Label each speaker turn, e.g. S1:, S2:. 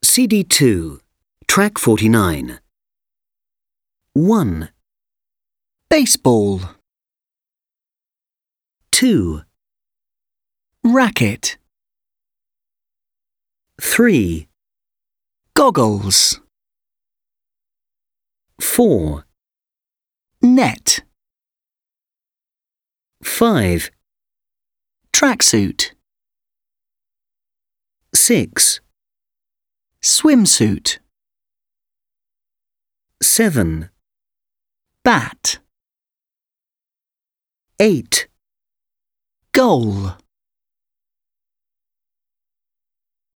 S1: CD2, Track 49. 1,
S2: Baseball.
S1: 2,
S2: Racket.
S1: 3,
S2: Goggles.
S1: 4,
S2: Net.
S1: 5,
S2: Tracksuit.
S1: 6,
S2: Swimsuit.
S1: 7,
S2: Bat.
S1: 8,
S2: Goal.